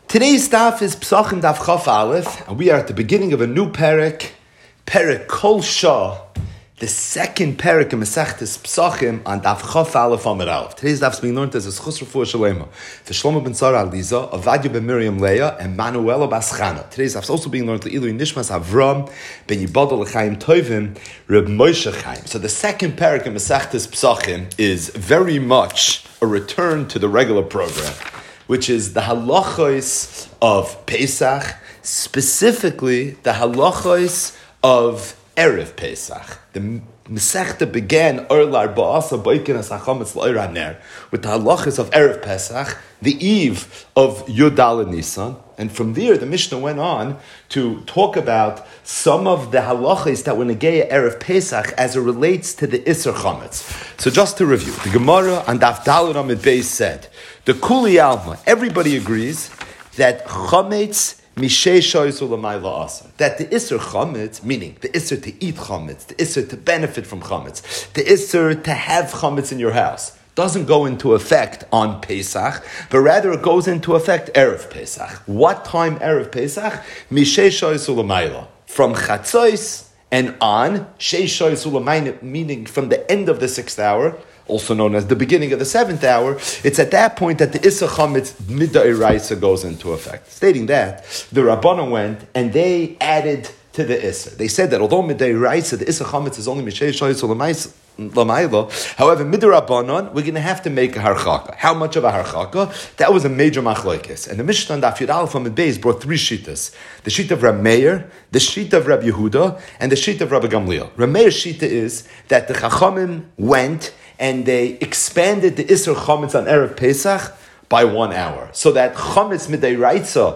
Today's daf is Psachim Daf Chaf Aleph, and we are at the beginning of a new parak, Parak Kol Shah, the second parak in Masechtas Psachim on Daf Chaf Aleph Amud Aleph. Today's daf is being learned as a Schus Refuah Shalema for Shlomo ben Tzara Aliza, Avadia ben Miriam Leah, and Manuela bas Chana. Today's daf is also being learned to Ilui Nishmas Avram ben Yibadol L'Chaim Tovim Reb Moshe Chaim. So the second parak in Masechtas Psachim is very much a return to the regular program, which is the halachos of Pesach, specifically the halachos of Erev Pesach. The Masechta began with the halachos of Erev Pesach, the eve of Yud Aleph Nisan, and from there the Mishnah went on to talk about some of the halachos that were negaya Erev Pesach as it relates to the Isser Chametz. So just to review, the Gemara on Daf Daled Amud Beis said, the Kuli Alma, everybody agrees that Chametz Mishei Shoyz Ulamayla Asa. That the Isser Chametz, meaning the Isser to eat Chametz, the Isser to benefit from Chametz, the Isser to have Chametz in your house, doesn't go into effect on Pesach, but rather it goes into effect Erev Pesach. What time Erev Pesach? Mishei Shoyz Ulamayla. From Chatzos and on, Shei Shoyz Ulamayla, meaning from the end of the 6th hour, also known as the beginning of the 7th hour, it's at that point that the Issa Chametz Mid'Oraisa goes into effect. Stating that, the Rabbanan went and they added to the Issa. They said that although Mid'Oraisa, the Issa Chametz is only Mishei Shoyz L'maylo, however, Mid'Rabbanan, we're going to have to make a harchaka. How much of a harchaka? That was a major machlokes. And the Mishnah on Daf Yud Aleph Amud Beis brought three shitas. The shita of Reb Meir, the shita of Reb Yehuda, and the shita of Rabbi Gamliel. Reb Meir's shita is that the Chachamim went and they expanded the Isser Chametz on Erev Pesach by 1 hour. So that Chametz Mid'Oraisa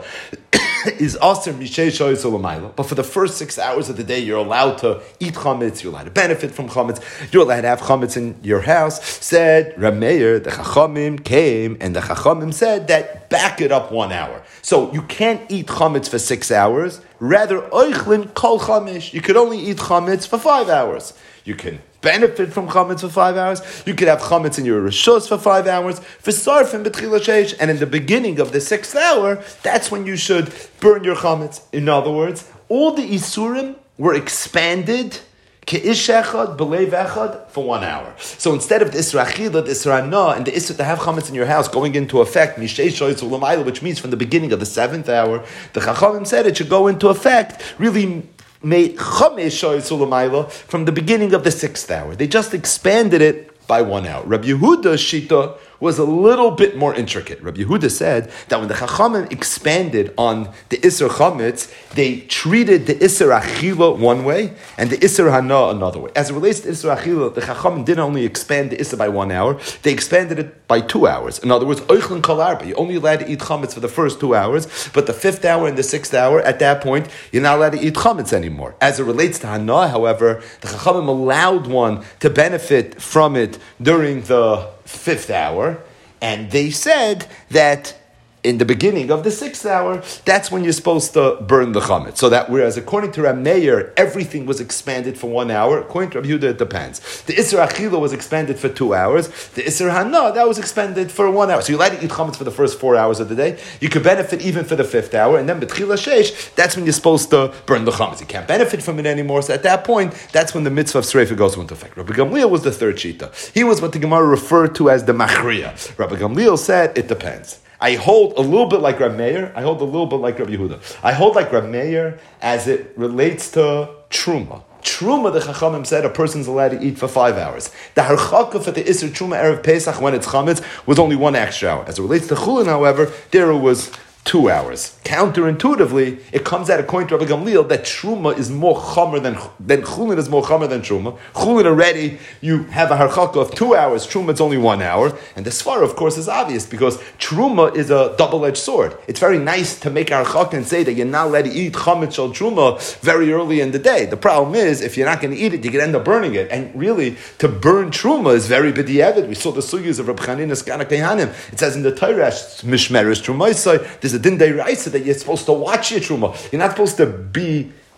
is Aser Mishei Shoyz Ulamayla. But for the first 6 hours of the day, you're allowed to eat Chametz, you're allowed to benefit from Chametz, you're allowed to have Chametz in your house. Said Reb Meir, the Chachamim came, and the Chachamim said that back it up 1 hour. So you can't eat Chametz for 6 hours, rather Oichlin Kol Chamesh. You could only eat Chametz for 5 hours. You can benefit from chametz for 5 hours. You could have chametz in your rishos for 5 hours. For sarfim b'tchila sheish, and in the beginning of the 6th hour, that's when you should burn your chametz. In other words, all the isurim were expanded ke'ish echad b'leiv echad for 1 hour. So instead of the isra achila, the isra hana, and the isra to have chametz in your house going into effect, mishei shoyz ulamayla, which means from the beginning of the 7th hour, the chachamim said it should go into effect really made Chamesh Shoyz Ulamayla from the beginning of the 6th hour. They just expanded it by 1 hour. Rabbi Yehuda's shita was a little bit more intricate. Rabbi Yehuda said that when the Chachamim expanded on the Isser Chametz, they treated the Isser Achila one way and the Isser Hana another way. As it relates to Isser Achila, the Chachamim didn't only expand the Isser by 1 hour, they expanded it by 2 hours. In other words, Oichlin Kol Arba, you're only allowed to eat Chametz for the first 2 hours, but the 5th hour and the 6th hour, at that point, you're not allowed to eat Chametz anymore. As it relates to Hana, however, the Chachamim allowed one to benefit from it during the 5th hour, and they said that in the beginning of the 6th hour, that's when you're supposed to burn the chametz. So that whereas according to Reb Meir, everything was expanded for 1 hour, according to Reb Yehuda, it depends. The Isser Achila was expanded for 2 hours. The Isser Hana, that was expanded for 1 hour. So you're allowed to eat chametz for the first 4 hours of the day. You could benefit even for the 5th hour. And then B'tchila Sheish, that's when you're supposed to burn the chametz. You can't benefit from it anymore. So at that point, that's when the mitzvah of Sreifa goes into effect. Rabbi Gamliel was the third shita. He was what the Gemara referred to as the Machriya. Rabbi Gamliel said, it depends. I hold a little bit like Reb Meir. I hold a little bit like Reb Yehuda. I hold like Reb Meir as it relates to Truma. Truma, the Chachamim said, a person's allowed to eat for 5 hours. The harchaka for the Isser Truma Erev Pesach when it's Chametz was only 1 extra hour. As it relates to Chulin, however, there it was 2 hours. Counterintuitively, it comes out according to Rabbi Gamliel that Truma is more chamer than Chulin is more chamer than Truma. Chulin already, you have a harchaka of 2 hours. Truma, it's only 1 hour. And the Svara, of course, is obvious because Truma is a double-edged sword. It's very nice to make a harchaka and say that you're not allowed to eat chametz shel Truma very early in the day. The problem is, if you're not going to eat it, you can end up burning it. And really, to burn Truma is very b'diavad. We saw the sugyas of Reb Chanina's Kana Kehanim. It says in the Torah, Mishmeres Trumaisai, there's a din deiraisa that you're supposed to watch your truma. You're not supposed to be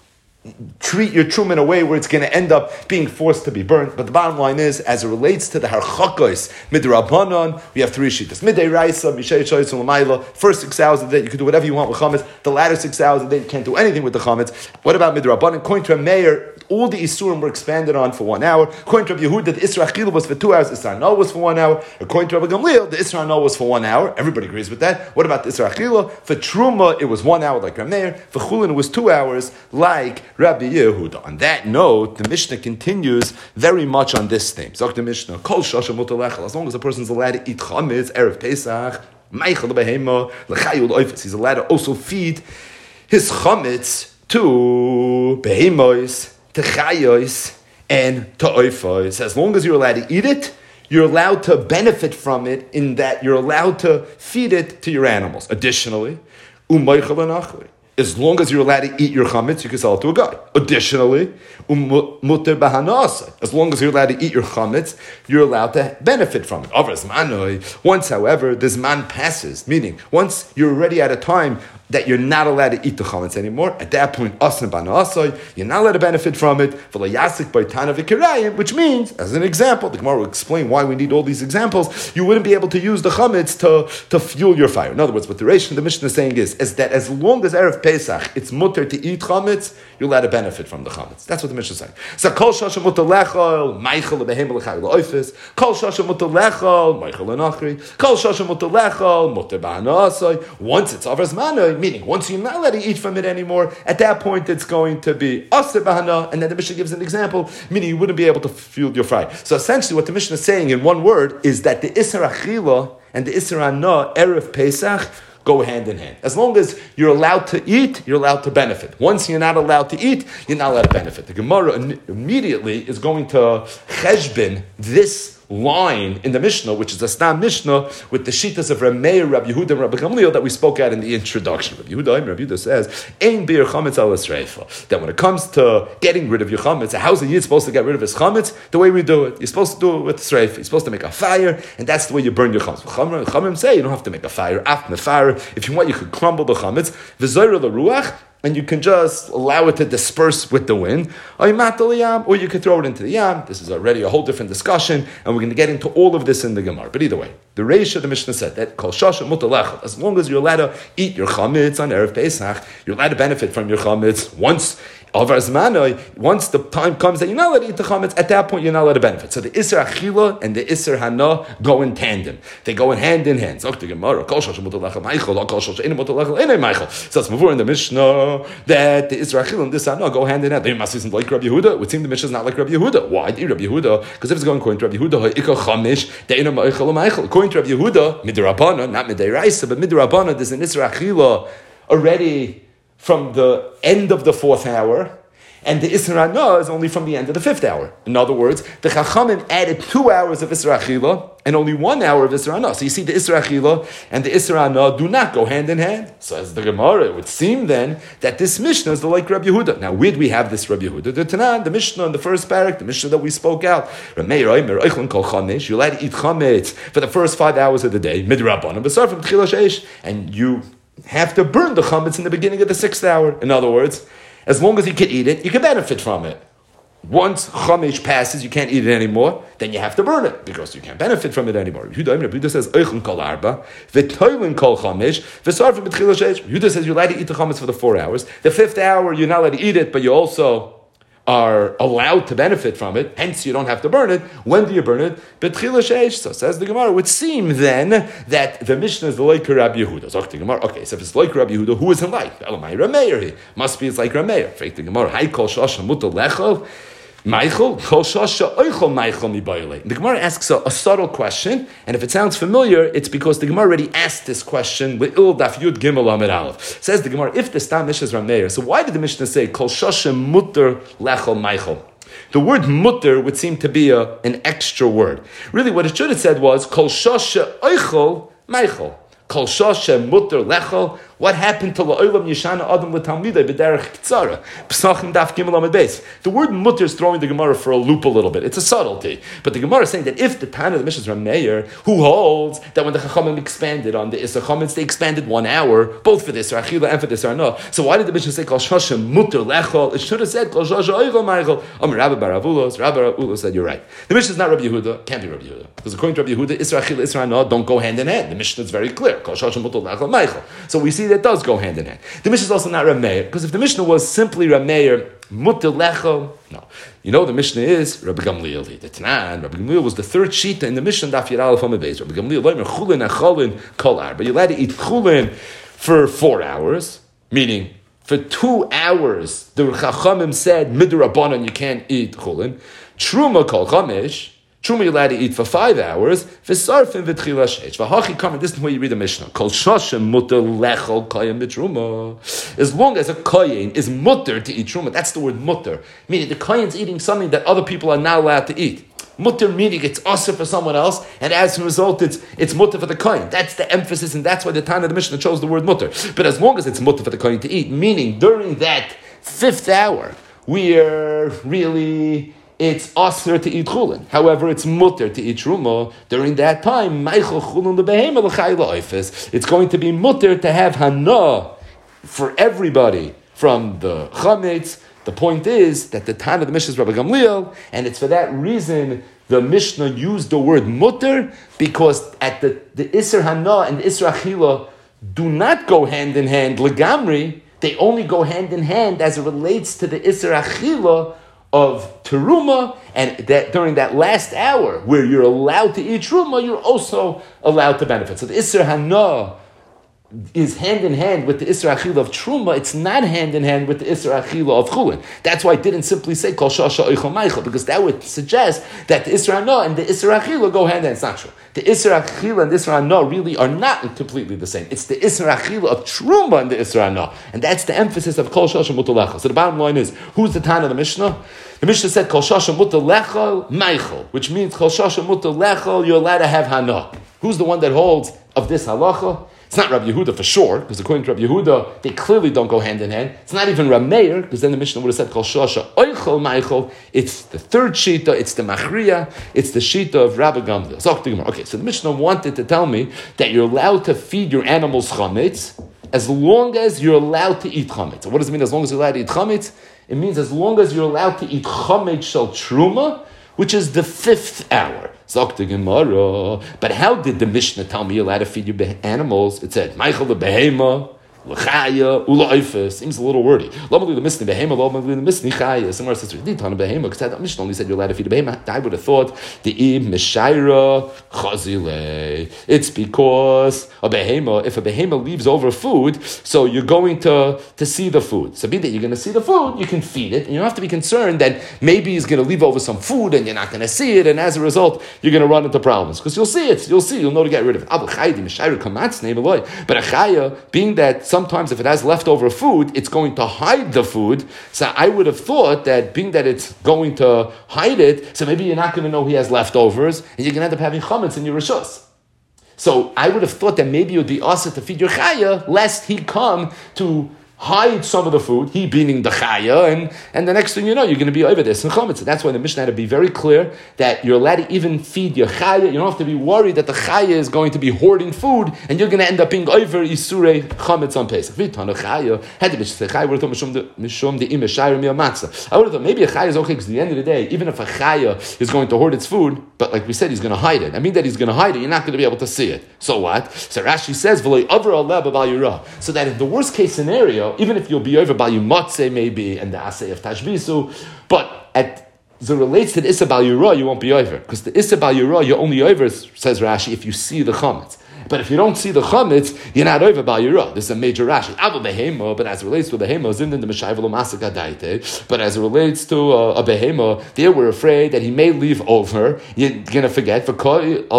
treat your truma in a way where it's going to end up being forced to be burnt. But the bottom line is, as it relates to the harchakos midrabanan, we have three shittas. Midday raisa, mishay choyz u'lamayla. First 6 hours of the day, you can do whatever you want with chametz. The latter 6 hours of the day, you can't do anything with the chametz. What about midrabanan? According to a mayor, all the isurim were expanded on for 1 hour. According to Rabbi Yehuda, the Isra Achila was for 2 hours, Isra Hana was for 1 hour. According to Rabbi Gamliel, the Isra Hana was for 1 hour. Everybody agrees with that. What about the Isra Achila? For Truma, it was 1 hour like Rabbi Meir. For Chulin, it was 2 hours like Rabbi Yehuda. On that note, the Mishnah continues very much on this theme. Zok the Mishnah, Kol Shasha Mutalechel, as long as a person is allowed to eat chametz, Erev Pesach, Meichel Behema, L'chayul Oifes, he's allowed to also feed his chametz to Behemos, to chayos, and to oifos. As long as you're allowed to eat it, you're allowed to benefit from it in that you're allowed to feed it to your animals. Additionally, as long as you're allowed to eat your chametz, you can sell it to a guy. Additionally, muter b'hanasa. As long as you're allowed to eat your chametz, you're allowed to benefit from it. Once, however, this man passes, meaning once you're already at a time that you're not allowed to eat the chametz anymore, at that point, you're not allowed to benefit from it, which means, as an example, the Gemara will explain why we need all these examples, you wouldn't be able to use the chametz to fuel your fire. In other words, what the Reish and the Mishnah is saying is that as long as Erev Pesach, it's mutter to eat chametz, you're allowed to benefit from the chametz. That's what the Mishnah is saying. So, kol shasha mutter lechol, meichel lebehem lechayil leoifes, kol shasha mutter lechol, meichel lenachri, kol shasha mutter lechol, mutter ba'anasai. Once it's avras manoi, meaning once you're not allowed to eat from it anymore, at that point it's going to be aser b'hana, and then the Mishnah gives an example, meaning you wouldn't be able to fuel your fire. So essentially what the Mishnah is saying in one word is that the Isser Achila and the Isser Hana, Erev Pesach, go hand in hand. As long as you're allowed to eat, you're allowed to benefit. Once you're not allowed to eat, you're not allowed to benefit. The Gemara immediately is going to cheshbin this line in the Mishnah, which is a Stam Mishnah, with the Shitas of Rabbi Meir, Rabbi Yehuda, and Rabbi Gamliel that we spoke at in the introduction. Rabbi Yehuda says, Ein bir chametz al esreifa. That when it comes to getting rid of your chametz, how's a yid supposed to get rid of his chametz? The way we do it. You're supposed to do it with sreifa. You're supposed to make a fire, and that's the way you burn your chametz. Chamim say you don't have to make a fire. After the fire, if you want, you could crumble the chametz. V'zoyra l'ruach, and you can just allow it to disperse with the wind, or you could throw it into the yam. This is already a whole different discussion, and we're going to get into all of this in the Gemara. But either way, the Reish of the Mishnah said that kol shasha mutar lechol, as long as you're allowed to eat your chametz on Erev Pesach, you're allowed to benefit from your chametz. Once the time comes that you're not allowed to eat the chametz, at that point you're not allowed to benefit. So the Isser Achila and the Isser Hana go in tandem. They go in hand in hand. So let's move in the Mishnah that the Isser Achila and the Isser Hana go hand in hand. They must be like Rabbi Yehuda. It would seem the Mishnah is not like Rabbi Yehuda. Why? Rabbi Yehuda, because if it's going according to Rabbi Yehuda, according to Rabbi Yehuda, midrabana, not midiraisa, but midrabana, there's an Isser Achila already from the end of the 4th hour, and the Isra Hana is only from the end of the 5th hour. In other words, the Chachamim added 2 hours of Isra Achila and only 1 hour of Isra Hana. So you see, the Isra Achila and the Isra Hana do not go hand in hand. So as the Gemara, it would seem then that this Mishnah is like Rabbi Yehuda. Now, where do we have this Rabbi Yehuda? The Tanan, the Mishnah in the first parak, the Mishnah that we spoke out. You're allowed to eat chametz for the first 5 hours of the day, and you have to burn the chametz in the beginning of the 6th hour. In other words, as long as you can eat it, you can benefit from it. Once chametz passes, you can't eat it anymore, then you have to burn it, because you can't benefit from it anymore. Yehuda says, Yehuda says you're allowed to eat the chametz for the 4 hours. The 5th hour, you're not allowed to eat it, but you also are allowed to benefit from it, hence you don't have to burn it. When do you burn it? So says the Gemara, it would seem then that the Mishnah is like Rabbi Yehuda. So the Gemara, okay, so if it's like Rabbi Yehuda, who isn't like? Must be it's like Rabbi Meir. Fake the Gemara, Hai kol shasha mutar lechol, Michael, kol shasha oichol Michael mibayile. The Gemara asks a subtle question, and if it sounds familiar, it's because the Gemara already asked this question with Il Daf Yud Gimel Amid Aleph. Says the Gemara, if the Stam Mishnah is Rabbi Meir, so why did the Mishnah say kol shasha mutar lechol Michael? The word mutter would seem to be an extra word. Really, what it should have said was kol shasha oichol Michael. Kol shasha mutar lechol. What happened to la'olam yeshana adam l'talmidei b'derech k'tzara? Pesachim daf gimel amid beis. The word mutter is throwing the Gemara for a loop a little bit. It's a subtlety. But the Gemara is saying that if the Tana of the Mishnah is Rameir, who holds that when the Chachamim expanded on the Isser Chametz, they expanded 1 hour, both for the Isser Achila and for the Isser Hana. So why did the Mishnah say Kol Shasha Mutter Lechol? It should have said Kol Shasha Oichel Meichel. Rabbi Bar Avulos said, you're right. The Mishnah is not Rabbi Yehuda, can't be Rabbi Yehuda. Because according to Rabbi Yehuda, Isser Achila, Isser Hana don't go hand in hand. The Mishnah is very clear. Kol Shasha Mutter Lechol Meichel. So we see that does go hand in hand. The Mishnah is also not Rameir, because if the Mishnah was simply Rameir, Mutter Lechol, no. You know the Mishnah is Rabbi Gamliel. The Tanan, Rabbi Gamliel was the third shita in the Mishnah Daf Yud Aleph Amud Beis. Rabbi Gamliel loimer chulin acholin kol arba. You're allowed to eat chulin for 4 hours, meaning for 2 hours the Chachamim said midrabanan you can't eat chulin. Truma kol chamish. Truma you're allowed to eat for 5 hours. V'sarfin v'tchila sheish. V'hachi kamen. This is the way you read the Mishnah. Kol shashem mutter lechol kayim b'truma. As long as a kayin is mutter to eat truma, that's the word mutter. Meaning the kayin's eating something that other people are not allowed to eat. Mutter meaning it's usher for someone else, and as a result, it's mutter for the kayin. That's the emphasis, and that's why the Tana of the Mishnah chose the word mutter. But as long as it's mutter for the kayin to eat, meaning during that 5th hour, we're really... it's asr to eat chulin. However, it's mutter to eat truma. During that time, it's going to be mutter to have hana for everybody from the chametz. The point is that the Tana of the Mishnah is Rabbi Gamliel, and it's for that reason the Mishnah used the word mutter, because at the Isser Hana and the Isser Achila do not go hand in hand, legamri. They only go hand in hand as it relates to the Isser Achila of teruma, and that during that last hour where you're allowed to eat teruma, you're also allowed to benefit. So the Isser Hana is hand in hand with the Isser Achila of Truma. It's not hand in hand with the Isser Achila of Chulin. That's why I didn't simply say Kol Shasha Oichel Meichel, because that would suggest that the Isser Hana and the Isser Achila go hand in hand. It's not true. The Isser Achila and the Isser Hana really are not completely the same. It's the Isser Achila of Truma and the Isser Hana, and that's the emphasis of Kol Shasha Mutter Lechol. So the bottom line is, who's the Tana of the Mishnah? The Mishnah said Kol Shasha Mutter Lechol Meichel, which means Kol Shasha Mutter Lechol, you're allowed to have Hana. Who's the one that holds of this halacha? It's not Rabbi Yehuda for sure, because according to Rabbi Yehuda, they clearly don't go hand in hand. It's not even Rameir, because then the Mishnah would have said Kol Shasha Oichel Meichel. It's the third shita, it's the Machriya, it's the shita of Rabbi Gamliel. Okay, so the Mishnah wanted to tell me that you're allowed to feed your animals chametz as long as you're allowed to eat chametz. So what does it mean as long as you're allowed to eat chametz? It means as long as you're allowed to eat chametz shel truma, which is the 5th hour. Zok the Gemara. But how did the Mishnah tell me you're allowed to feed your animals? It said, Meichel the behema, l'chaya, ulaifes. Seems a little wordy. Lomali the misni behema, lomali the misni chaya. Somewhere it says, Riditan behema, because that Mishnah only said you're allowed to feed a behema. I would have thought, the im mishaira chazile. It's because a behema, if a behema leaves over food, so you're going to see the food. So be that you're going to see the food, you can feed it, and you don't have to be concerned that maybe he's going to leave over some food and you're not going to see it, and as a result, you're going to run into problems. Because you'll see it, you'll know to get rid of it. But a chaya, being that sometimes if it has leftover food, it's going to hide the food. So I would have thought that being that it's going to hide it, so maybe you're not going to know he has leftovers, and you're going to end up having chametz in your rishus. So I would have thought that maybe it would be asa to feed your chaya, lest he come to hide some of the food, he being the chaya, and the next thing you know, you're going to be over this and chametz. So that's why the Mishnah had to be very clear that you're allowed to even feed your chaya. You don't have to be worried that the chaya is going to be hoarding food, and you're going to end up being over isurei chametz on Pesach. Had the Mishnah say chaya, would have thought mishum the imeshayir miyamatza. I would have thought maybe a chaya is okay, because at the end of the day, even if a chaya is going to hoard its food, but like we said, he's going to hide it. I mean that he's going to hide it, you're not going to be able to see it. So what? So Rashi says, so that in the worst case scenario, even if you'll be over Bal Yumotze maybe, and the Asay of Tashbisu, but as it relates to the Issa Bal Yura, you won't be over. Because the Issa Bal Yura, you're only over, says Rashi, if you see the chametz. But if you don't see the chametz, you're not over Bal Yura. This is a major Rashi. But as it relates to a behema, Zindan the Meshayvelo Masaka Daite. But as it relates to a behema, there we're afraid that he may leave over. You're going to forget. Over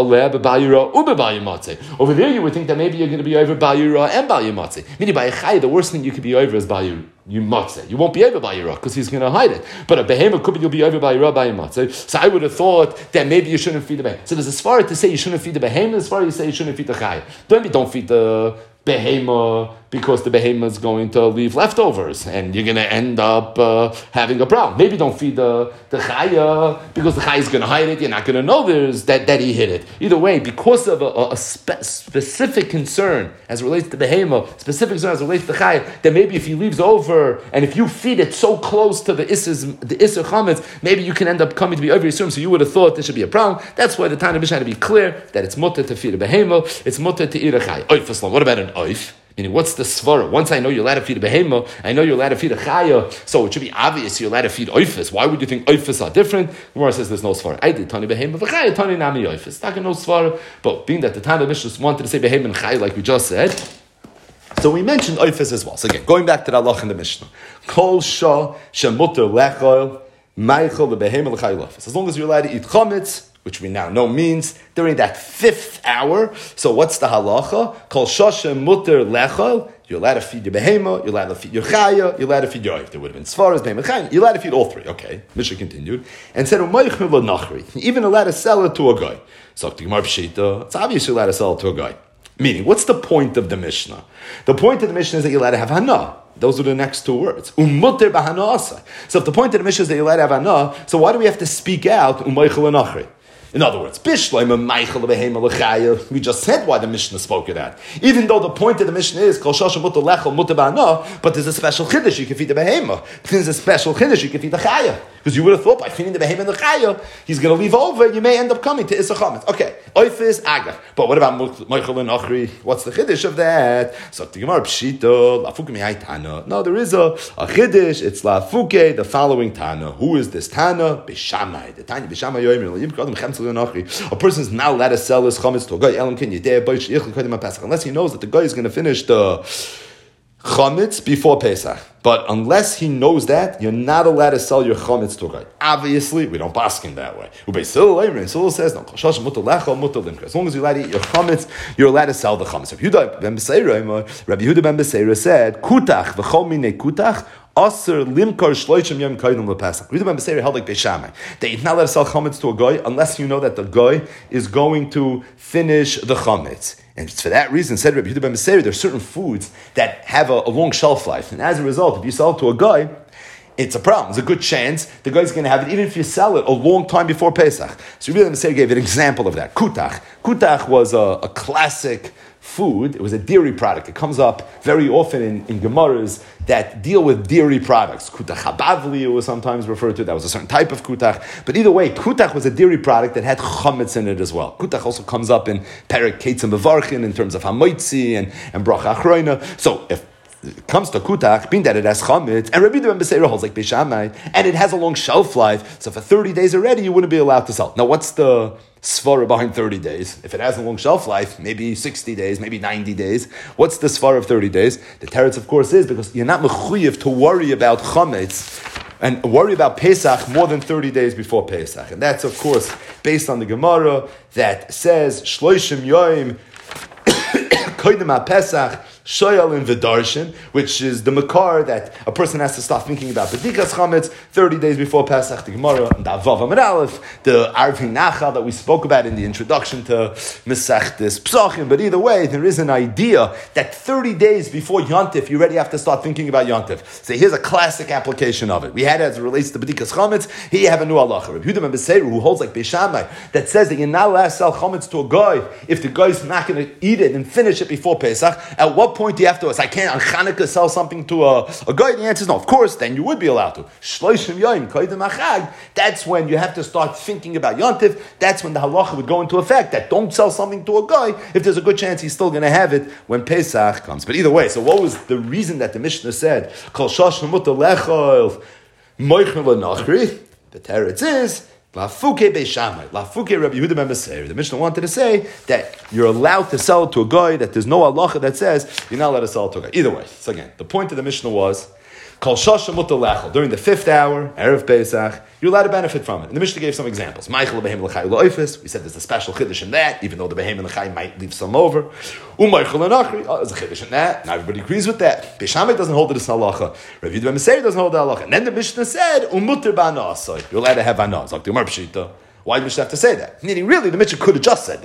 there, you would think that maybe you're going to be over Bal Yura and Bal Yumotze. Meaning by a chai, the worst thing you could be over is Bal Yura. You matzeh. You won't be over by Yira because he's going to hide it. But a behemoth could be you'll be over by Yira by matzeh. So I would have thought that maybe you shouldn't feed the behemoth. So there's as far to say you shouldn't feed the behemoth, as far as you say you shouldn't feed the chai. Don't feed the behemoth because the behemoth is going to leave leftovers, and you're going to end up having a problem. Maybe don't feed the chaya, because the chaya is going to hide it. You're not going to know that he hid it. Either way, because of a specific concern as it relates to behemoth, specific concern as it relates to the chaya, that maybe if he leaves over, and if you feed it so close to the Isser Chametz, maybe you can end up coming to be over-assumed, so you would have thought there should be a problem. That's why the Tana Mishnah had to be clear that it's mutter to feed a behemoth, it's mutter to eat a chaya. Oif Islam. What about an oif? Meaning, what's the svara? Once I know you're allowed to feed a behemoth, I know you're allowed to feed a chaya, so it should be obvious you're allowed to feed oifis. Why would you think oifis are different? Gemara says there's no svara. I did tani behemoth, chaya, tani nami oifis. Not no svara, but being that the Tana Mishnah wanted to say behemoth and chaya like we just said, so we mentioned oifis as well. So again, going back to the halach in the Mishnah, kol shah shemuter lechol meichel the behemoth l'chaya oifis. As long as you're allowed to eat chametz, which we now know means during that 5th hour. So what's the halacha? Kol shosha muter lechol. You're allowed to feed your behema, you're allowed to feed your chaya, you're allowed to feed your oif. There would have been svaras, behema, chaya. You're allowed to feed all 3. Okay. Mishnah continued and said, even allowed to sell it to a guy. So it's obvious you're allowed to sell it to a guy. Meaning, what's the point of the Mishnah? The point of the Mishnah is that you're allowed to have hana. Those are the next 2 words. Umuter b'hana asa. So if the point of the Mishnah is that you're allowed to have hana, so why do we have to speak out umaychel anachri? In other words, we just said why the Mishnah spoke of that. Even though the point of the Mishnah is but there's a special chiddush you can feed the behema. There's a special chiddush you can feed the chaya. Because you would have thought by feeding the behema and the chaya, he's going to leave over and you may end up coming to Issa Chametz. Okay, oifis aga. But what about Moichel and Achri? What's the chiddush of that? So the Gemara pshito lafuke mi'ai. No, there is a chiddush. It's lafuke, the following Tana. Who is this Tana? Bishamai. The Tanya Bishamai yoyim. A person is not allowed to sell his chametz to a guy unless he knows that the guy is going to finish the chametz before Pesach. But unless he knows that, you're not allowed to sell your chametz to a guy. Obviously, we don't baskin that way. Sil says no. As long as you're allowed to eat your chametz, you're allowed to sell the chametz. Rabbi Yehuda ben Beseira said, "Kutach v'chol minei kutach." Aser limkar shloishim yom kaidum lepasach. Read about Beseira held like Beishamai. They not allowed to sell chametz to a guy unless you know that the guy is going to finish the chametz. And it's for that reason, said Rabbi Yehuda ben Beseira, there are certain foods that have a long shelf life. And as a result, if you sell it to a guy, it's a problem. There's a good chance the guy's going to have it, even if you sell it a long time before Pesach. So Rabbi Yehuda ben Beseira gave an example of that. Kutach. Kutach was a classic food. It was a dairy product. It comes up very often in Gemaras that deal with dairy products. Kutach habavli, it was sometimes referred to. That was a certain type of kutach. But either way, kutach was a dairy product that had chametz in it as well. Kutach also comes up in Perek Ketz and Bevarchin in terms of hamoitzi and bracha achroina. So if it comes to kutach, being that it has chametz, and Rabbi Yehuda ben Beseira holds like Beishamai, and it has a long shelf life, so for 30 days already, you wouldn't be allowed to sell. Now, what's the svara behind 30 days? If it has a long shelf life, maybe 60 days, maybe 90 days. What's the svara of 30 days? The teretz, of course, is because you're not mechuyev to worry about chametz and worry about Pesach more than 30 days before Pesach. And that's, of course, based on the Gemara that says, Shloishim Yoim Koidem HaPesach Shoyal in V'darshin, which is the makar that a person has to start thinking about B'dikas Chametz 30 days before Pesach. The Gemara and the Avav Amud Aleph, the Arvin Nachal that we spoke about in the introduction to Mesechtes Psachim. But either way, there is an idea that 30 days before Yontif, you already have to start thinking about Yontif. So here's a classic application of it. We had it as it relates to B'dikas Chametz. Here you have a new halacha. Rabbi Yehuda ben Beseira, who holds like Beishamai, that says that you're not allowed to sell Chametz to a guy if the guy's not going to eat it and finish it before Pesach. At what point do you have to ask, I can't on Chanukah sell something to a guy? The answer is no. Of course, then you would be allowed to. Shloishim Yom Koidem HaChag. That's when you have to start thinking about Yontif. That's when the halacha would go into effect, that don't sell something to a guy if there's a good chance he's still going to have it when Pesach comes. But either way, so what was the reason that the Mishnah said, Kol Shosh Mutar Lechol Moichel Nachri? The teretz is Lafuke Beishamai, Lafuke Rabbi Yehuda ben Beseira. The Mishnah wanted to say that you're allowed to sell it to a guy, that there's no halacha that says you're not allowed to sell it to a guy. Either way, so again, the point of the Mishnah was, Kol Shosha Mutar Lechol, during the 5th hour, Erev Pesach, you're allowed to benefit from it. And the Mishnah gave some examples. Michael behem l'chai lo'ifis. We said there's a special chiddush in that, even though the behem and l'chai might leave some over. U'Michael l'nachri. There's a chiddush in that. Not everybody agrees with that. Beishamai doesn't hold it as halacha. Rabbi Yehuda ben Beseira doesn't hold the halacha. And then the Mishnah said, Umuter ba'ana. You're allowed to have ana. Why did the Mishnah have to say that? Meaning, really, the Mishnah could have just said that.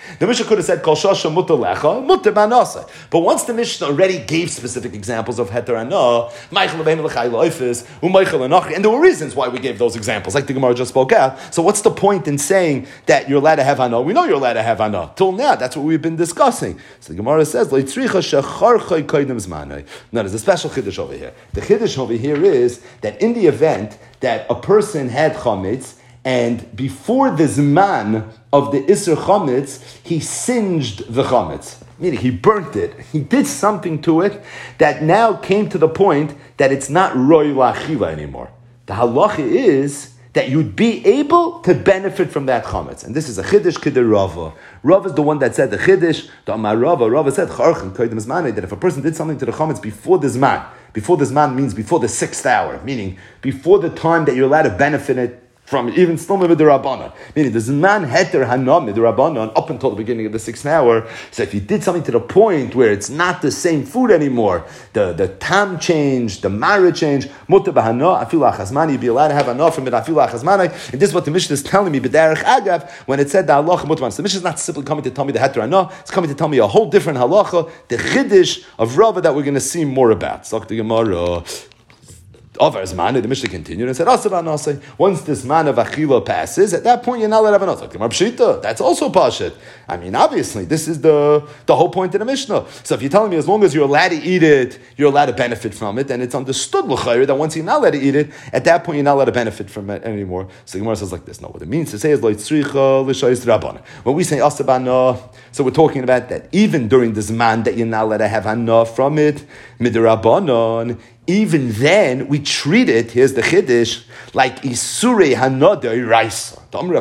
The Mishnah could have said, Kol shasha mutter lecha, mutter ba'anasai. But once the Mishnah already gave specific examples of heter anah, Meichel lebeim l'chai loifis, u'meichel l'nachri, and there were reasons why we gave those examples, like the Gemara just spoke out. So what's the point in saying that you're allowed to have anah? We know you're allowed to have anah. Till now, that's what we've been discussing. So the Gemara says, Leitzricha shecharchai koydem zmanai. Now, there's a special chiddush over here. The chiddush over here is that in the event that a person had chametz, and before the zman of the Isser Chametz, he singed the Chametz. Meaning, he burnt it. He did something to it that now came to the point that it's not Roy Lachila anymore. The halacha is that you'd be able to benefit from that Chametz. And this is a Chiddush Kidder Rava. Rava is the one that said the Chiddush, the Amar Rava. Rava said, that if a person did something to the Chametz before the Zman means before the 6th hour, meaning before the time that you're allowed to benefit it from even still with the Rabbanan. Meaning the Zman heter hanam the Rabbanan up until the beginning of the 6th hour. So if you did something to the point where it's not the same food anymore, the tam changed, the mara changed, muta bahana, afilu achazmani, you'd be allowed to have enough from it, afilu achazmani. And this is what the Mishnah is telling me, b'derech agav, when it said the halacha mutman. So the Mishnah is not simply coming to tell me the heter hanah, it's coming to tell me a whole different halacha, the chiddush of Rava that we're going to see more about. So the Gemara. The Mishnah continued and said, once this man of achila passes, at that point you're not allowed to have an pshita. That's also pashit. I mean, obviously, this is the whole point of the Mishnah. So if you're telling me as long as you're allowed to eat it, you're allowed to benefit from it, then it's understood l'chayr that once you're not allowed to eat it, at that point you're not allowed to benefit from it anymore. So the Gemara says like this. No, what it means to say is loitzricha l'shayis rabban. When we say asabana, so we're talking about that even during this man that you're not allowed to have hana from it, midrabanan. Even then, we treat it, here's the chiddush, like Isurei Hanodai Raisa.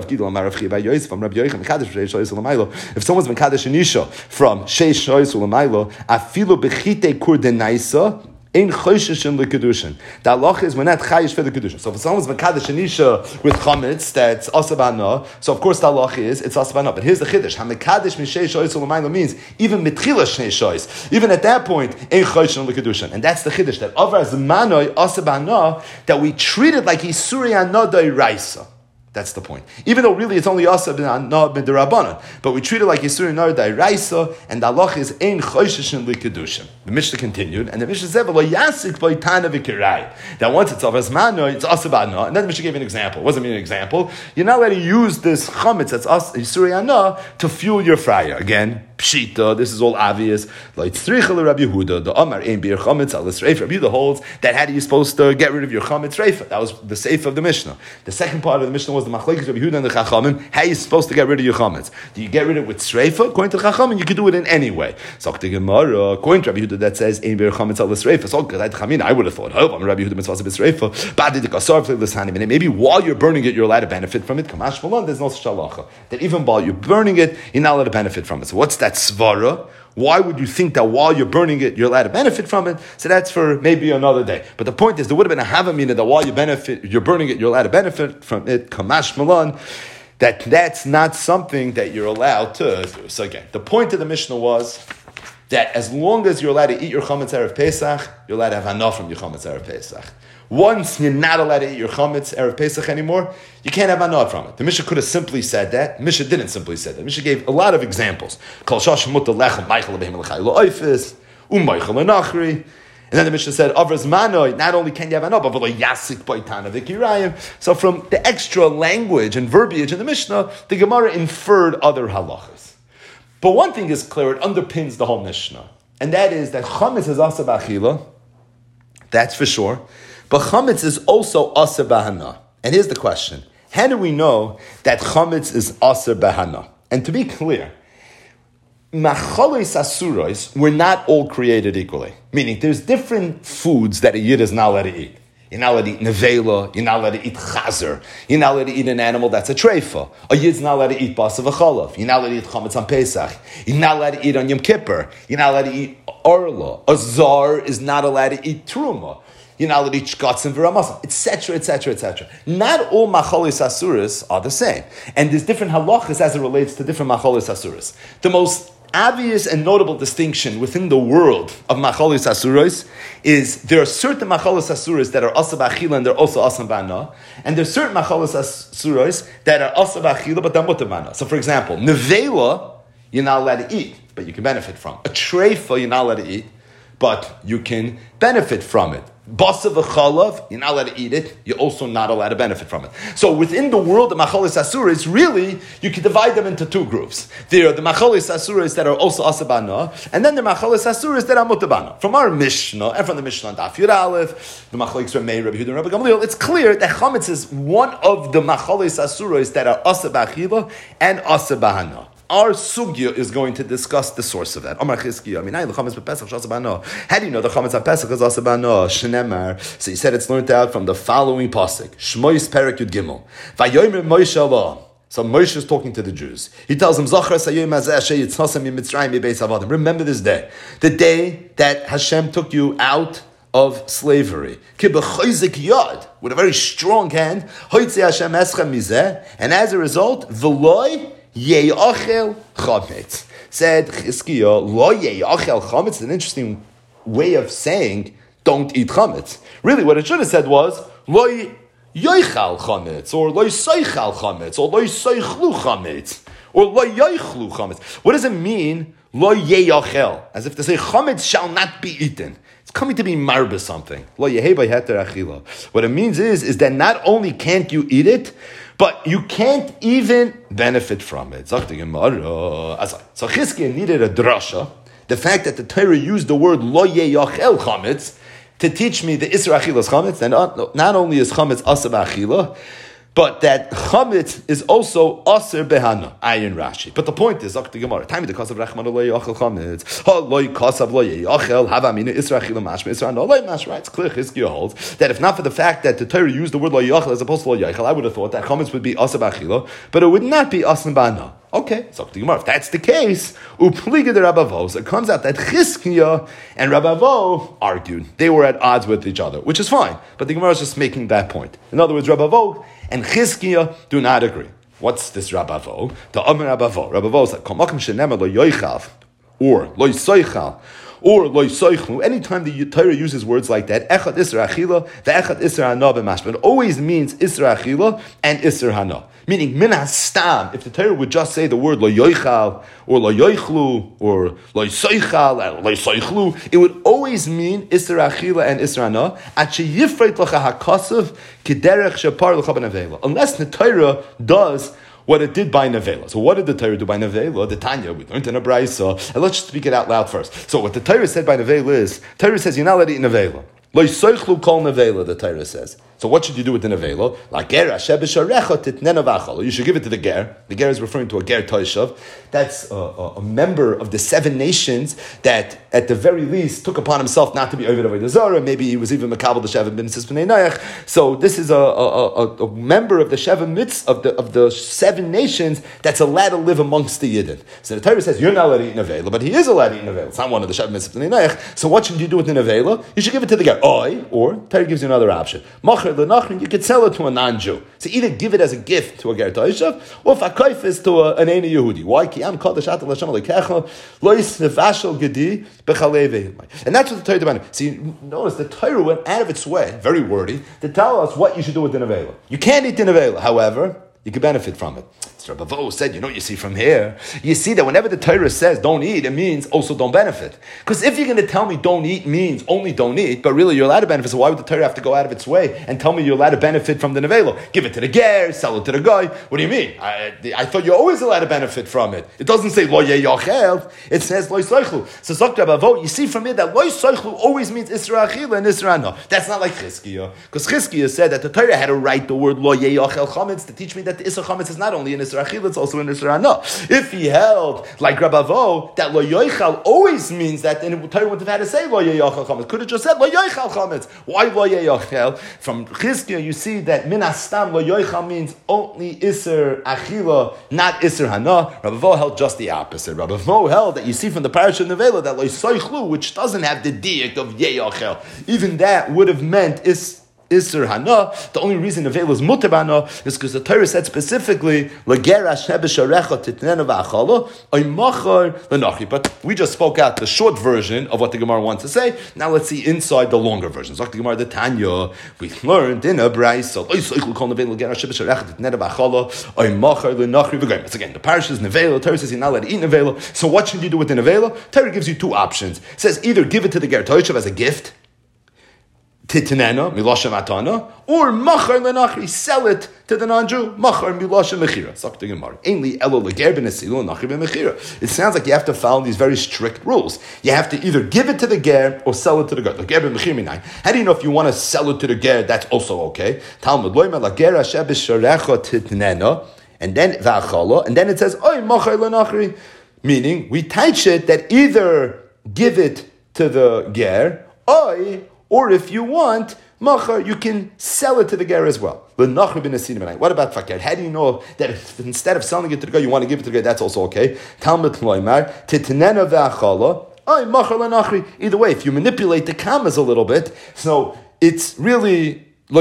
If someone's been Kaddish Anisha from Sheish Shoyis Ulamailo, Afilu Bechite Kurdenaisa, Ein Chosheshin LeKedushin. The halacha is we're not chayish for the kedushin. So if someone's mekadesh anisha with chametz, that's asabana. So of course the halacha is it's asabana. But here's the chiddush: hamekadesh mishei shoyis u'lamayla means even mitchila shnei shoyis. Even at that point, ein chosheshin LeKedushin. And that's the chiddush that avar zmanoi asabana that we treat it like isuri anodai raisa. That's the point. Even though really it's only asab b'derabanan, but we treat it like Yisur Nardai Raisa, and the halach is ein chosheshin l'kedushin. The Mishnah continued, and the Mishnah said, "V'lo yasik b'itana v'kirai." That once it's of asmano, it's asab anah. And then the Mishnah gave an example. It wasn't an example. You're not allowed to use this chametz that's Yisur anah to fuel your fryer. Again, pshita. This is all obvious. Like tzricha Rabbi Yehuda, the Amar ein bir chametz alis reifa. Rabbi Yehuda holds that how are you supposed to get rid of your chametz reifa? That was the seif of the Mishnah. The second part of the Mishnah was the machlekes Rabbi Yehuda and the Chachamim. How are you supposed to get rid of your chametz? Do you get rid of it with sreifa? According to the Chachamim, you can do it in any way. So the Gemara, according to Rabbi Yehuda, that says ein bir chametz alis reifa. So I would have thought, oh, I'm Rabbi Yehuda mitzvah b'sreifa. Badi the kasar v'lishanim. And maybe while you're burning it, you're allowed to benefit from it. Kamash malon. There's no such halacha that even while you're burning it, you're not allowed to benefit from it. So what's that svara? Why would you think that while you're burning it, you're allowed to benefit from it? So that's for maybe another day. But the point is, there would have been a havamina that while you're burning it, you're allowed to benefit from it. Kamash malon. That's not something that you're allowed to do. So again, the point of the Mishnah was that as long as you're allowed to eat your chametz erev Pesach, you're allowed to have enough from your chametz erev Pesach. Once you're not allowed to eat your chametz erev Pesach anymore, you can't have anah from it. The Mishnah could have simply said that. The Mishnah didn't simply say that. The Mishnah gave a lot of examples. Kol shash muta lechem meichel lebehem l'chai lo'oifis u'meichel l'nachri. And then the Mishnah said, Avras manoi, not only can you have anah, but v'lo yasik b'itana v'kirayim. So from the extra language and verbiage in the Mishnah, the Gemara inferred other halachas. But one thing is clear, it underpins the whole Mishnah. And that is that chametz is asa b'achila. That's for sure. But chametz is also asa b'hana. And here's the question. How do we know that chametz is asa b'hana? And to be clear, macholis asuros were not all created equally. Meaning there's different foods that a yid is not allowed to eat. You're not allowed to eat nevela. You're not allowed to eat chazer. You're not allowed to eat an animal that's a treifa. A yid's not allowed to eat basa v'chalav. You're not allowed to eat chametz on Pesach. You're not allowed to eat on Yom Kippur. You're not allowed to eat orla. A zar is not allowed to eat truma. You're not allowed to eat shkatzim v'ramasam, etc., etc., etc. Not all macholis asuras are the same. And there's different halachas as it relates to different macholis asuras. The most obvious and notable distinction within the world of macholis asuros is there are certain macholis asuros that are asa b'achila and they're also asa b'ana, and there's certain macholis asuros that are asa b'achila but they're mutar b'ana. So for example, nevela you're not allowed to eat, but you can benefit from. A treifa, you're not allowed to eat, but you can benefit from it. Basa v'chalav, you're not allowed to eat it, you're also not allowed to benefit from it. So within the world of machalis asuras, really, you can divide them into two groups. There are the machalis asuras that are also asabana, and then the machalis asuras that are mutabana. From our Mishnah, and from the Mishnah on Daf Yud Aleph, the machalis Ramei, Rabbi Yehuda, and Rabbi Gamliel, it's clear that chametz is one of the machalis asuras that are asabachila and asabahana. Our sugya is going to discuss the source of that. How do you know the chametz on Pesach is asabano? Shnemar. So he said it's learned out from the following pasuk: Shmois Perek Yud Gimel. Vayomer Moshe Allah. So Moshe is talking to the Jews. He tells them, remember this day, the day that Hashem took you out of slavery. With a very strong hand. And as a result, V'loi Ye'achel chametz. Said Chizkiah, lo ye'achel chametz. It's an interesting way of saying, don't eat chametz. Really, what it should have said was, lo yoichal chametz, or lo soichal chametz, or lo soichlu chametz, or lo yoichlu chametz. What does it mean, lo ye'achel? As if to say, chametz shall not be eaten. It's coming to be marba something. Lo yehei b'heter achila. What it means is that not only can't you eat it, but you can't even benefit from it. So Chizkiah needed a drasha. The fact that the Torah used the word lo yeyachel chametz to teach me the isra achilas chametz, and not only is chametz aser b'achila, but that chametz is also aser behana. Ayin Rashi. But the point is, Zakti Gemara, time the kasav rachman lo yeyachel chametz, ha lo kasav lo yeyachel havamina isra achila mashma isra no lo mashma. It's clear Chizkiah holds that if not for the fact that the Torah used the word lo yeyachel as opposed to lo yeyachel, I would have thought that chametz would be aser b'achila, but it would not be aser behana. Okay, so if that's the case, upliga de Rabavo. So it comes out that Chizkiah and Rabavo argued. They were at odds with each other, which is fine. But the Gemara is just making that point. In other words, Rabavo and Chizkiah do not agree. What's this Rabavo? The Amr Rabavo. Rabavo is like, Komakim shenemar lo yoichav, or lo yisoichal, or lo yisoichlu. Anytime the Torah uses words like that, echad isra achila, the echad isra hana b'mashma. It always means isra achila and isra hana. Meaning, min hastam, if the Torah would just say the word lo yoichal, or lo yoichlu, or lo yisoichal, and lo yisoichlu, it would always mean isra achila and isra hana, at sheyifreit l'cha hakasav, kederech shepar l'cha b'nevela. Unless the Torah does what it did by Nevela. So what did the Torah do by Nevela? The Tanya, we learned in a Braisa. And let's just speak it out loud first. So what the Torah said by Nevela is, Torah says you're not allowed to eat Nevela. Lo yisoichlu kol Nevela, the Torah says. So what should you do with the nevela? You should give it to the ger. The ger is referring to a ger toishav. That's a member of the 7 nations that, at the very least, took upon himself not to be Oved Avodah Zarah. Maybe he was even Makabel the Sheva ben Sisbnei Noach. So this is a member of the Sheva Mitz of the 7 nations that's allowed to live amongst the Yidden. So the Torah says you're not allowed to eat nevela, but he is allowed to eat nevela. It's not one of the Sheva ben Sisbnei Noach. So what should you do with the nevela? You should give it to the ger. Or Torah gives you another option. You could sell it to a non-Jew. So either give it as a gift to a ger toishav, or fakayfis to an Eini Yehudi. Why? And that's what the Torah demanded. See, notice the Torah went out of its way, very wordy, to tell us what you should do with the nevela. You can't eat the nevela, however, you can benefit from it. So Rabbi said, you see from here, you see that whenever the Torah says don't eat, it means also don't benefit. Because if you're going to tell me don't eat means only don't eat, but really you're allowed to benefit, so why would the Torah have to go out of its way and tell me you're allowed to benefit from the nevela? Give it to the ger, sell it to the guy. What do you mean? I thought you're always allowed to benefit from it. It doesn't say lo yeyachel, it says lo yisoichlu. So Rabbi, you see from here that lo yisoichlu always means isra achila and isra hana. That's not like Chizkiah. Because Chizkiah said that the Torah had to write the word lo yeyachel chametz to teach me that the isra chametz is not only an isra achila, it's also in Isra no. If he held like Rabavo that lo yoichal always means that, then the Torah wouldn't have had to say lo yoichal chametz. Could have just said lo yoichal chametz. Why lo yoichal? From Chizkiah, you see that min hastam lo yoichal means only Isra achila, not Isra hana. Rabavo held just the opposite. Rabavo held that you see from the parasha nevela that lo yisoichlu, which doesn't have the diak of yoichal. Even that would have meant Isser Hana. The only reason Nevela is Mutter Hana is because the Torah said specifically L'gera shebesh arecha titnena v'achala oimachar l'nachri. But we just spoke out the short version of what the Gemara wants to say. Now let's see inside the longer version. So the Gemara the Tanya we learned in a brayso loisoichlu kol Nevela l'gera shebesh arecha titnena v'achala oimachar l'nachri v'goyim. So again, the parish is Nevela. The Torah says you're not allowed to eat Nevela. So what should you do with the Nevela? Torah gives you two options. It says either give it to the ger toishav as a gift. Titnena, Milasha Matana, or Machar Lenachri, sell it to the non-Jew, Machar Milasha Mechira. Sakta Gemara. Ainly Elo Leger ben Esilu, Nachri ben Mechira. It sounds like you have to follow these very strict rules. You have to either give it to the ger or sell it to the ger. Leger ben Mechir minai. How do you know if you want to sell it to the ger? That's also okay. Talmud Loima Lager Hashem B'Sharecha Titnena, and then V'Achala, and then it says Oy Machar Lenachri, meaning we teach it that either give it to the ger, or if you want, machar, you can sell it to the ger as well. What about fakir? How do you know that if instead of selling it to the ger, you want to give it to the ger? That's also okay. Talmud loymar titnena ve'achala. Either way, if you manipulate the commas a little bit, so it's really so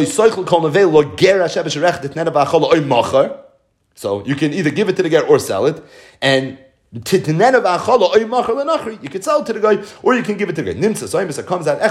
you can either give it to the ger or sell it, and you can sell it to the guy, or you can give it to the guy. Nimsa, so it comes out.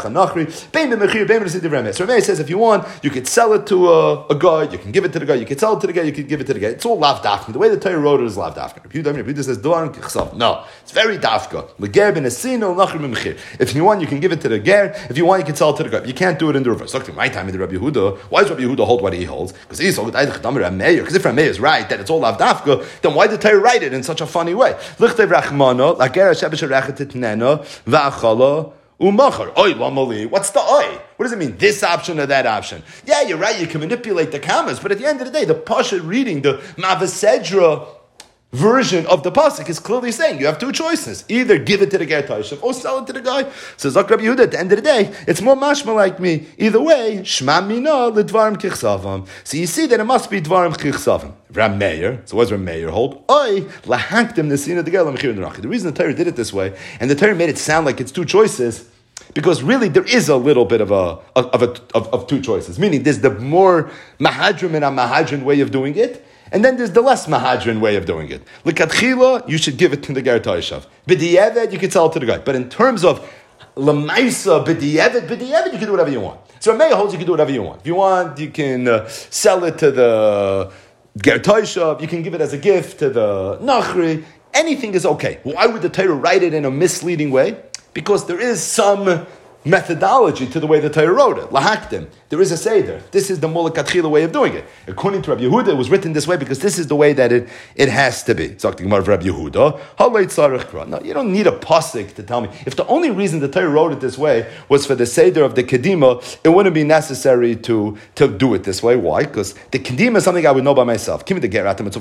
So Rameh says, if you want, you could sell it to a guy, you can give it to the guy, you can sell it to the guy, you can give it to the guy. It's all lav dafka. The way the Torah wrote it is lav dafka. Yehuda says, no, it's very dafka. If you want, you can give it to the ger. If you want, you can sell it to the guy. You can't do it in the reverse. Look, my time in the Rabbi Yehuda. Why does Rabbi Yehuda hold what he holds? Because he's because if Rameh is right that it's all lav dafka, then why did the Torah write it in such a funny way? Lichtev Rachmano, Lagera Shebesh Rechetitnena, Va'achala, Umachar. Oi, Lamali. What's the oi? What does it mean? This option or that option? Yeah, you're right, you can manipulate the commas, but at the end of the day, the Pasha reading, the Mavasedra version of the pasuk is clearly saying you have two choices: either give it to the ger taishav or sell it to the guy. So Zak Rabbi Yehuda, at the end of the day, it's more mashma like me. Either way, shma mina ledvarim kichsavam. So you see that it must be dvarim kichsavam. Ram Meir. So what does Ram Meir hold? Oi lahaktem nesina the ger. The reason the Torah did it this way, and the Torah made it sound like it's two choices, because really there is a little bit of two choices. Meaning there's the more mahadrim and a mahadrin way of doing it, and then there's the less mahadrin way of doing it. L'katchila, you should give it to the ger taishav. B'di'evet, you can sell it to the guy. But in terms of l'maisa, b'di'evet, you can do whatever you want. So Rameh holds you can do whatever you want. If you want, you can sell it to the ger taishav. You can give it as a gift to the nachri. Anything is okay. Why would the Torah write it in a misleading way? Because there is some methodology to the way the Torah wrote it. Lahaktim. There is a seder. This is the mulakatchila way of doing it. According to Rabbi Yehuda, it was written this way because this is the way that it has to be. So, Gemara of Rabbi Yehuda, no, you don't need a pasuk to tell me. If the only reason the Torah wrote it this way was for the seder of the kedima, it wouldn't be necessary to do it this way. Why? Because the kedima is something I would know by myself. At the end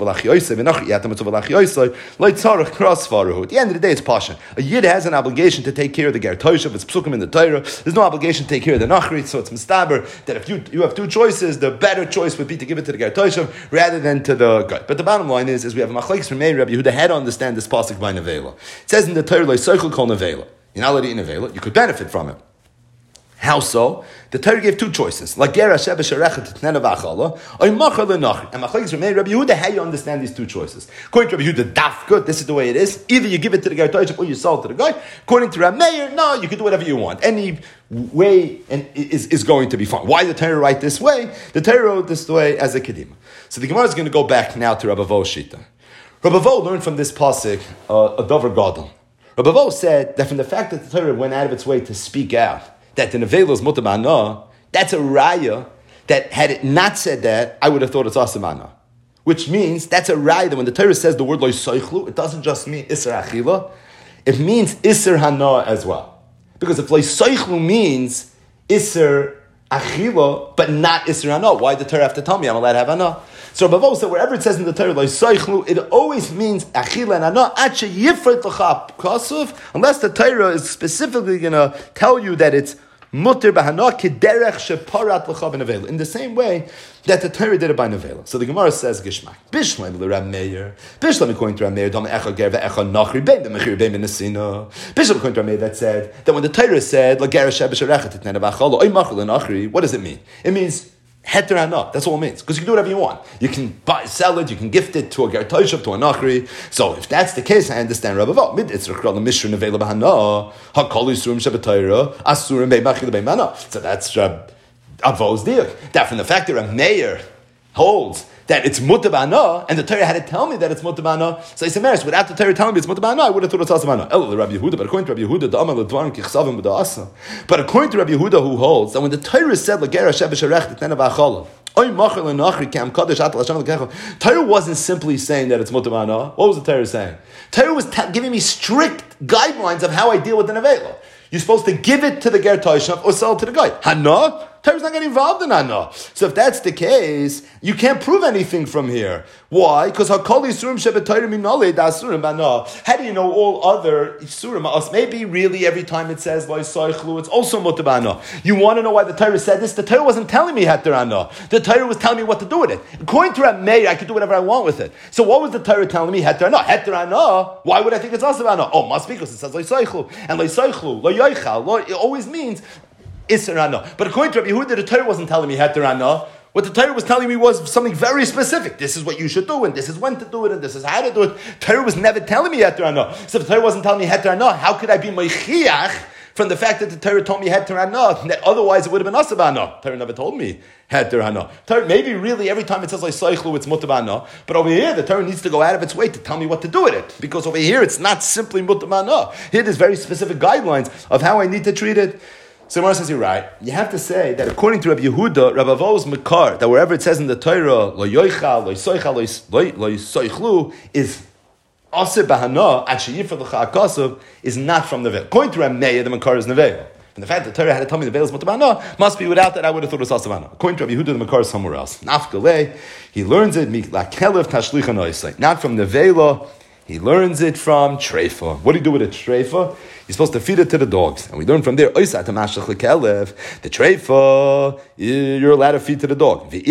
of the day, it's passion. A yid has an obligation to take care of the ger toshav. It's psukim in the Torah. There's no obligation to take care of the nachri, so it's mistaber that if you have two choices, the better choice would be to give it to the ger toshav rather than to the guy. But the bottom line is we have a machlekes from Meir Rabbi Yehuda had to understand this pasuk by nevela. It says in the Torah, "Loisaychel kol nevela." You're not allowed to eat nevela. You could benefit from it. How so? The Torah gave two choices. Like Gera Shebesh Arechet Tnena V'Achala, or Machar L'Nachri. And Machlekes Rabbi Yehuda, how you understand these two choices? According to Rabbi Yehuda, dafka, this is the way it is. Either you give it to the guy or you sell it to the guy. According to Rabbi Meir, no, you can do whatever you want. Any way is going to be fine. Why did the Torah write this way? The Torah wrote this way as a kedima. So the Gemara is going to go back now to Rabbi Vo Shita. Rabbi Vo learned from this pasuk a Dover Gadol. Rabbi Vo said that from the fact that the Torah went out of its way to speak out that the nevela is mutar b'ana, that's a raya that had it not said that, I would have thought it's asamana. Which means that's a raya that when the Torah says the word loisoichlu, it doesn't just mean iser achila, it means iser hana as well. Because if loisoichlu means iser achila, but not iser hana, why did the Torah have to tell me I'm allowed to have hana? So Rabbi Vo said wherever it says in the Torah loisoichlu, it always means achila and hana, ache yifrit l'cha kasuf, unless the Torah is specifically going to tell you that it's mutter bahana kederech sheparat l'cha b'nevela. In the same way that the Torah did it by nevela. So the Gemara says, Gishmak, Bishlam l'Rab Meir, Bishlam according to Rab Meir, Dam echa ger ve'echa nachri bein b'mechir bein b'nesina. Bishlam according to Rab Meir that said that when the Torah said l'ger shebesh arechet etnei v'achalo oy machar l'nachri, what does it mean? It means heter hanah. That's all it means. Because you can do whatever you want. You can sell it, you can gift it to a ger toishav, to a nachri. So if that's the case, I understand Rabbi Vo. Mid it's rekral l'mishra nevela b'hanah, ha'kol yisurim shebetayra, asurim bein machil bein manah. So that's Avo's diuk. That from the fact that a mayor holds that it's mutabana, and the Torah had to tell me that it's mutabana. So he said, Maris, without the Torah telling me it's mutabana, I would have thought it's asabana. Rabbi Yehuda, but according to Rabbi Yehuda, the Amal Ledvarim kichsavim b'da'asa. But according to Rabbi Yehuda, who holds that when the Torah said l'gera shebesh arech t'nena v'achala, Torah wasn't simply saying that it's mutabana. What was the Torah saying? Torah was giving me strict guidelines of how I deal with the nevela. You're supposed to give it to the ger toishav or sell it to the guy. Hana? Torah's not getting involved in Hana. So if that's the case, you can't prove anything from here. Why? Because hakol yisurim shebetayra minale da'asurim bana. How do you know all other yisurim? Maybe really every time it says lo yisoichlu, it's also mutabana. You want to know why the Torah said this? The Torah wasn't telling me heter Hana. The Torah was telling me what to do with it. According to Rab Meir, I could do whatever I want with it. So what was the Torah telling me heter Hana? Heter Hana. Why would I think it's also Hana? Oh, must be because it says lo yisoichlu and lo yisoichlu, lo yoichal. It always means Isser Hana. But according to Rabbi Yehuda, the Torah wasn't telling me Heter Hana. What the Torah was telling me was something very specific. This is what you should do, and this is when to do it, and this is how to do it. Torah was never telling me Heter Hana. So if the Torah wasn't telling me Heter Hana, how could I be Meichiach from the fact that the Torah told me Heter Hana? That otherwise it would have been Asab Hana. Torah never told me Heter Hana. Maybe really every time it says like Seichlu, it's Mutab Hana. But over here, the Torah needs to go out of its way to tell me what to do with it. Because over here, it's not simply Mutab Hana. Here, there's very specific guidelines of how I need to treat it. So Gemara says you're right. You have to say that according to Rabbi Yehuda, Rabbi Avo's Makar, that wherever it says in the Torah, lo yoichal, lo yisoichal, lo yisoichlu, is asir bahana, at sheyifra l'cha akasav, is not from the veil. According to Rabbi Meir, the Makar is neveil. And the fact that the Torah had to tell me the veil is mutabana must be without that I would have thought it was asavana. According to Rabbi Yehuda, the Makar is somewhere else. Nafkalei, he learns it, mikla tashlicha noisai, not from the veil. He learns it from treifa. What do you do with a treifa? You're supposed to feed it to the dogs. And we learn from there, the treifa, you're allowed to feed to the dog. But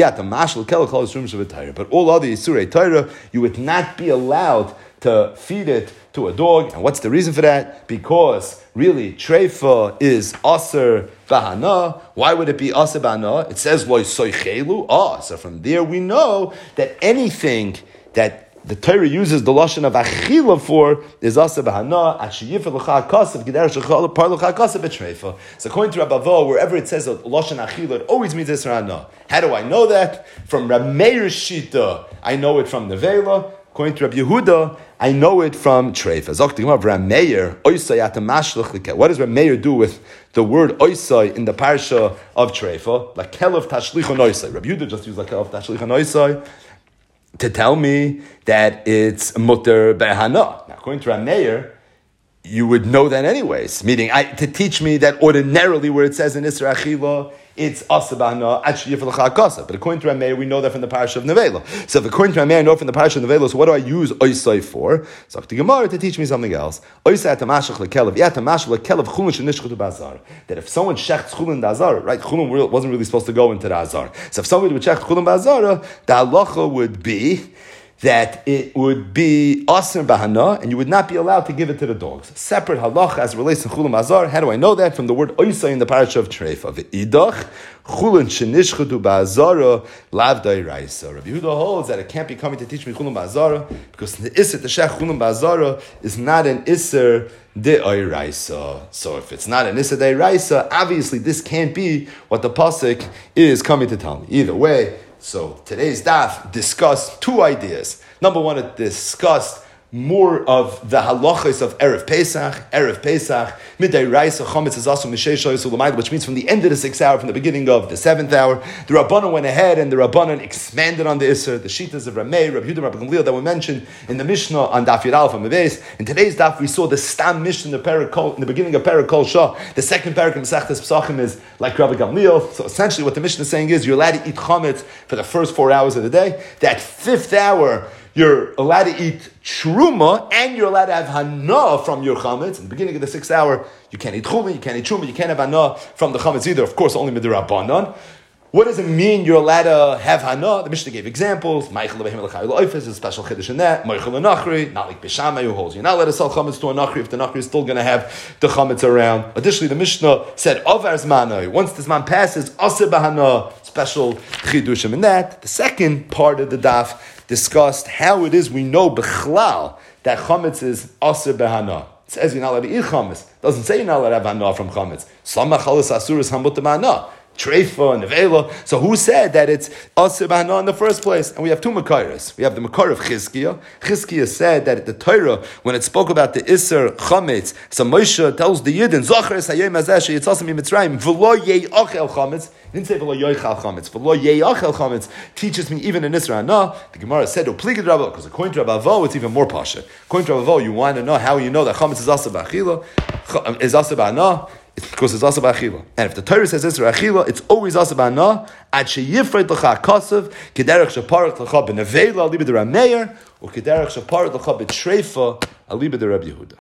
all other Yisurei Torah, you would not be allowed to feed it to a dog. And what's the reason for that? Because really, treifa is aser bahana. Why would it be aser bahana? It says, lo soichelu. So from there we know that anything that the Torah uses the lashon of achila for is asa b'hana ashiyifah l'cha kasav geder shechal par l'cha kasav b'treifa. So according to Rabbi Vo, wherever it says lashon achila, it always means isra hana. How do I know that? From Rab Meir's shita, I know it from nevela. According to Rabbi Yehuda, I know it from treifa. Zokti of Rab Meir oisay atamashlich l'ket. What does Rab Meir do with the word oisay in the parsha of treifa? Lakelav tashlichon oisay. Rabbi Yehuda just used lakelav tashlichon oisay to tell me that it's mutter behana. Now, according to Rab Meir, you would know that anyways. Meaning, to teach me that ordinarily where it says in Isra Achila, it's asabana actually for the chakasa. But according to Rab Meir, we know that from the parish of Nevela. So if according to Rab Meir, I know from the parish of Nevela, so what do I use oisai for? So the Gemara to teach me something else. Oisai tamashach lekelev, tamashach lekelev chulin shenishchutu bazar. That if someone shechts chulin bazar, right? Chulin wasn't really supposed to go into the azar. So if somebody would shecht chulin bazar, the halacha would be that it would be asr bahana, and you would not be allowed to give it to the dogs. Separate halacha as it relates to chulin bazar. How do I know that? From the word oisai in the parish of treifa. V'idach chulin shenishchutu bazara lav dairaisa. Rabbi Yehuda holds that it can't be coming to teach me chulin bazara because the iser to shech chulin bazara is not an iser de'oiraisa. So if it's not an iser de'oiraisa, obviously this can't be what the pasuk is coming to tell me. Either way. So today's daf discussed two ideas. Number one, it discussed more of the halachas of Erev Pesach, midday raisa, chometz is also mishesha yisulamai, which means from the end of the 6th hour, from the beginning of the 7th hour. The Rabbanan went ahead and the Rabbanan expanded on the Isser, the Shitas of Rameh, Rabbi Yehuda, Rabbi Gamliel that were mentioned in the Mishnah on Daf Yud Aleph and Mebeis. In today's daf, we saw the Stam Mishnah in the beginning of Perek Kol Shah. The second Perek in Masechtas Pesachim is like Rabbi Gamliel. So essentially what the Mishnah is saying is you're allowed to eat chometz for the first 4 hours of the day. That 5th hour, you're allowed to eat truma, and you're allowed to have hana from your chametz. In the beginning of the 6th hour, you can't eat chuma, you can't eat truma, you can't have hana from the chametz either. Of course, only midrabanan. What does it mean you're allowed to have hana? The Mishnah gave examples. Meichel lebehem l'chayil oifes is a special chiddush in that. Meichel l'nachri, not like Bishamai who holds you're not allowed to sell chametz to a nachri if the nachri is still going to have the chametz around. Additionally, the Mishnah said avar zmanai. Once this man passes, aseh b'hana. Special chidushim in that. The second part of the daf discussed how it is we know b'chlal that chametz is aseh b'hana. It says you're not allowed to eat chametz. It doesn't say you're not allowed to have hana from chametz. Some machalas asuras hamut b'hana. Treifa and Nevela. So who said that it's Asir B'Hana in the first place? And we have two Makairas. We have the Makar of Chizkiah. Chizkiah said that the Torah, when it spoke about the Isser Chametz, so Moshe tells the Yidden, Zachar Sayem Azesh, Yitzasam Mitzrayim, V'lo Ye'achel Chametz. He didn't say V'lo Yoichal Chametz. V'lo Ye'achel Chametz teaches me even in Isra Hana. The Gemara said, Upligid Rabba, because according to Rabba Avo, it's even more pasha. According to Rabba Avo, you want to know how you know that Chametz is Asir B'Achila, is Asir B'Hana. It's because it's asa b'achila. And if the Torah says Isra Achila, it's always asa b'ana, ad sheyifreit l'cha kasav, kederech sheparat l'cha b'nevela, aliba de Rameir, or kederech sheparat l'cha b'treifa, aliba de Rabbi Yehuda.